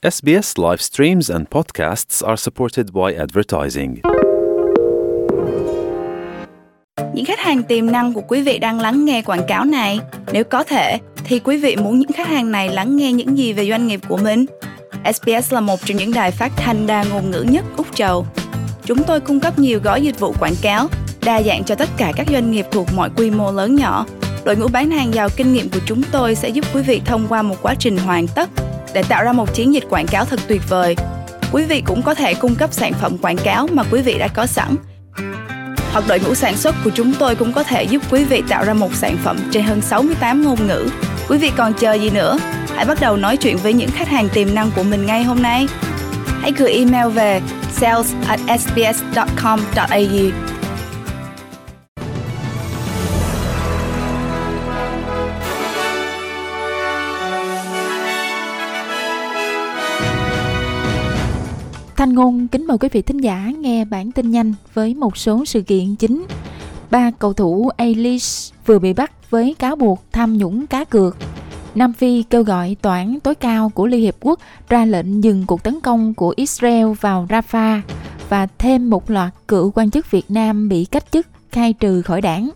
SBS live streams and podcasts are supported by advertising. Những khách hàng tiềm năng của quý vị đang lắng nghe quảng cáo này. Nếu có thể, thì quý vị muốn những khách hàng này lắng nghe những gì về doanh nghiệp của mình? SBS là một trong những đài phát thanh đa ngôn ngữ nhất Úc Châu. Chúng tôi cung cấp nhiều gói dịch vụ quảng cáo, đa dạng cho tất cả các doanh nghiệp thuộc mọi quy mô lớn nhỏ. Đội ngũ bán hàng giàu kinh nghiệm của chúng tôi sẽ giúp quý vị thông qua một quá trình hoàn tất để tạo ra một chiến dịch quảng cáo thật tuyệt vời. Quý vị cũng có thể cung cấp sản phẩm quảng cáo mà quý vị đã có sẵn. Hoặc đội ngũ sản xuất của chúng tôi cũng có thể giúp quý vị tạo ra một sản phẩm trên hơn 68 ngôn ngữ. Quý vị còn chờ gì nữa? Hãy bắt đầu nói chuyện với những khách hàng tiềm năng của mình ngay hôm nay. Hãy gửi email về sales@sbs.com.au. Thanh Ngôn kính mời quý vị thính giả nghe bản tin nhanh với một số sự kiện chính. 3 cầu thủ A-League vừa bị bắt với cáo buộc tham nhũng cá cược. Nam Phi kêu gọi tòa án tối cao của Liên Hiệp Quốc ra lệnh dừng cuộc tấn công của Israel vào Rafah, và thêm một loạt cựu quan chức Việt Nam bị cách chức, khai trừ khỏi đảng.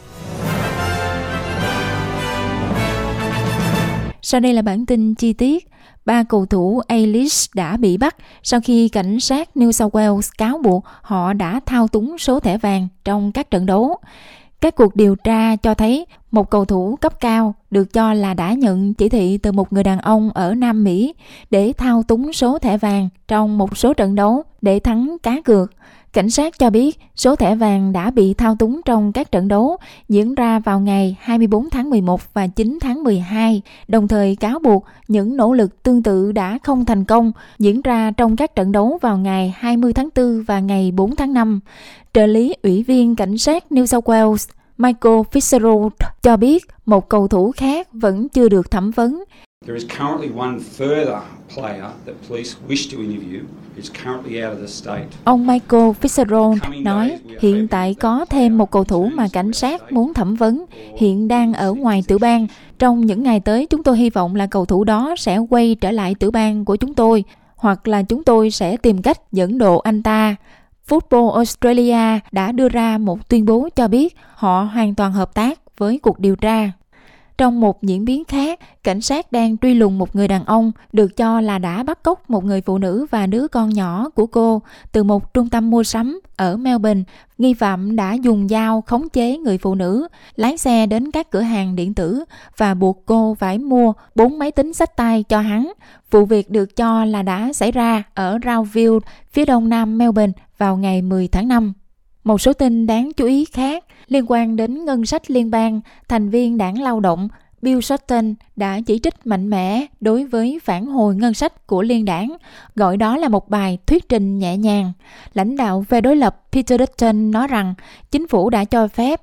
Sau đây là bản tin chi tiết. 3 cầu thủ A-League đã bị bắt sau khi cảnh sát New South Wales cáo buộc họ đã thao túng số thẻ vàng trong các trận đấu. Các cuộc điều tra cho thấy một cầu thủ cấp cao được cho là đã nhận chỉ thị từ một người đàn ông ở Nam Mỹ để thao túng số thẻ vàng trong một số trận đấu để thắng cá cược. Cảnh sát cho biết số thẻ vàng đã bị thao túng trong các trận đấu diễn ra vào ngày 24 tháng 11 và 9 tháng 12, đồng thời cáo buộc những nỗ lực tương tự đã không thành công diễn ra trong các trận đấu vào ngày 20 tháng 4 và ngày 4 tháng 5. Trợ lý ủy viên cảnh sát New South Wales Michael Fitzgerald cho biết một cầu thủ khác vẫn chưa được thẩm vấn. There is currently one further player that police wish to interview. It's currently out of the state. Ông Michael Fitzgerald nói hiện tại có thêm một cầu thủ mà cảnh sát muốn thẩm vấn, hiện đang ở ngoài tiểu bang. Trong những ngày tới, chúng tôi hy vọng là cầu thủ đó sẽ quay trở lại tiểu bang của chúng tôi, hoặc là chúng tôi sẽ tìm cách dẫn độ anh ta. Football Australia đã đưa ra một tuyên bố cho biết họ hoàn toàn hợp tác với cuộc điều tra. Trong một diễn biến khác, cảnh sát đang truy lùng một người đàn ông được cho là đã bắt cóc một người phụ nữ và đứa con nhỏ của cô từ một trung tâm mua sắm ở Melbourne. Nghi phạm đã dùng dao khống chế người phụ nữ, lái xe đến các cửa hàng điện tử và buộc cô phải mua 4 máy tính xách tay cho hắn. Vụ việc được cho là đã xảy ra ở Roundville, phía đông nam Melbourne vào ngày 10 tháng 5. Một số tin đáng chú ý khác liên quan đến ngân sách liên bang, thành viên đảng lao động Bill Shorten đã chỉ trích mạnh mẽ đối với phản hồi ngân sách của liên đảng, gọi đó là một bài thuyết trình nhẹ nhàng. Lãnh đạo phe đối lập Peter Dutton nói rằng chính phủ đã cho phép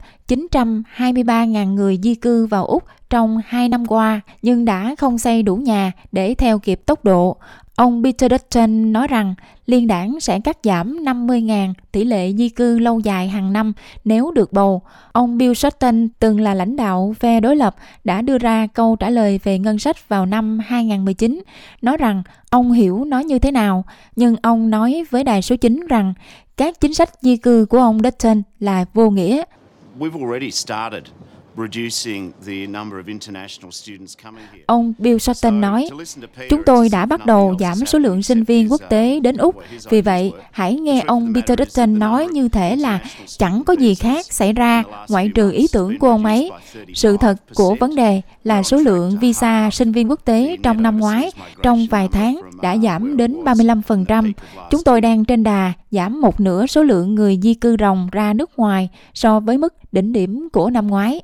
923.000 người di cư vào Úc trong 2 năm qua, nhưng đã không xây đủ nhà để theo kịp tốc độ. Ông Peter Dutton nói rằng liên đảng sẽ cắt giảm 50.000 tỷ lệ di cư lâu dài hàng năm nếu được bầu. Ông Bill Shorten từng là lãnh đạo phe đối lập đã đưa ra câu trả lời về ngân sách vào năm 2019, nói rằng ông hiểu nó như thế nào, nhưng ông nói với đài số 9 rằng các chính sách di cư của ông Dutton là vô nghĩa. We've already started reducing the number of international students coming here. Ông Bill Shorten nói, chúng tôi đã bắt đầu giảm số lượng sinh viên quốc tế đến Úc. Vì vậy, hãy nghe ông Peter Dutton nói như thể là chẳng có gì khác xảy ra ngoại trừ ý tưởng của ông ấy. Sự thật của vấn đề là số lượng visa sinh viên quốc tế trong năm ngoái, trong vài tháng, đã giảm đến 35%. Chúng tôi đang trên đà giảm một nửa số lượng người di cư ròng ra nước ngoài so với mức đỉnh điểm của năm ngoái.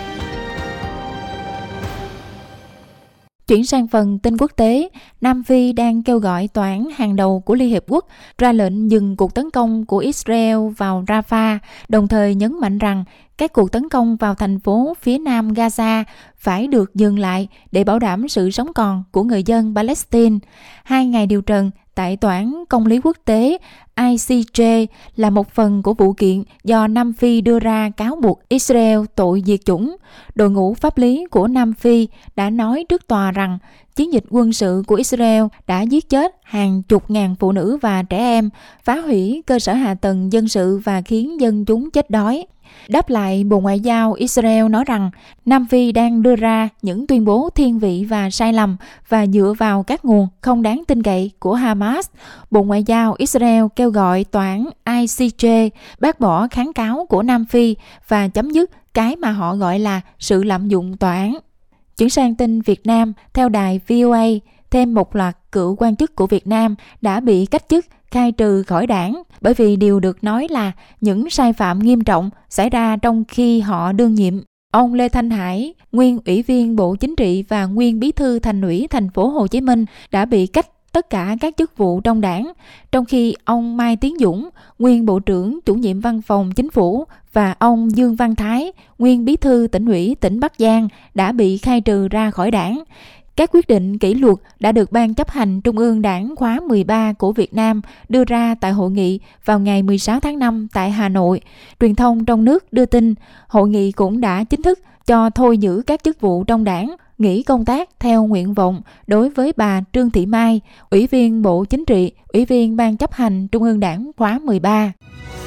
Chuyển sang phần tin quốc tế, Nam Phi đang kêu gọi tòa án hàng đầu của Liên Hiệp Quốc ra lệnh dừng cuộc tấn công của Israel vào Rafah, đồng thời nhấn mạnh rằng các cuộc tấn công vào thành phố phía nam Gaza phải được dừng lại để bảo đảm sự sống còn của người dân Palestine. 2 ngày điều trần tại Tòa án Công lý Quốc tế ICJ là một phần của vụ kiện do Nam Phi đưa ra cáo buộc Israel tội diệt chủng. Đội ngũ pháp lý của Nam Phi đã nói trước tòa rằng chiến dịch quân sự của Israel đã giết chết hàng chục ngàn phụ nữ và trẻ em, phá hủy cơ sở hạ tầng dân sự và khiến dân chúng chết đói. Đáp lại, Bộ Ngoại giao Israel nói rằng Nam Phi đang đưa ra những tuyên bố thiên vị và sai lầm và dựa vào các nguồn không đáng tin cậy của Hamas. Bộ Ngoại giao Israel kêu gọi tòa án ICJ bác bỏ kháng cáo của Nam Phi và chấm dứt cái mà họ gọi là sự lạm dụng tòa án. Chuyển sang tin Việt Nam, theo đài VOA, thêm một loạt cựu quan chức của Việt Nam đã bị cách chức, khai trừ khỏi đảng bởi vì điều được nói là những sai phạm nghiêm trọng xảy ra trong khi họ đương nhiệm. Ông Lê Thanh Hải, nguyên Ủy viên Bộ Chính trị và nguyên Bí thư Thành ủy Thành phố Hồ Chí Minh đã bị cách tất cả các chức vụ trong đảng, trong khi ông Mai Tiến Dũng, nguyên Bộ trưởng Chủ nhiệm Văn phòng Chính phủ và ông Dương Văn Thái, nguyên Bí thư Tỉnh ủy tỉnh Bắc Giang đã bị khai trừ ra khỏi đảng. Các quyết định kỷ luật đã được Ban chấp hành Trung ương Đảng khóa 13 của Việt Nam đưa ra tại hội nghị vào ngày 16 tháng 5 tại Hà Nội. Truyền thông trong nước đưa tin, hội nghị cũng đã chính thức cho thôi giữ các chức vụ trong đảng, nghỉ công tác theo nguyện vọng đối với bà Trương Thị Mai, Ủy viên Bộ Chính trị, Ủy viên Ban chấp hành Trung ương Đảng khóa 13.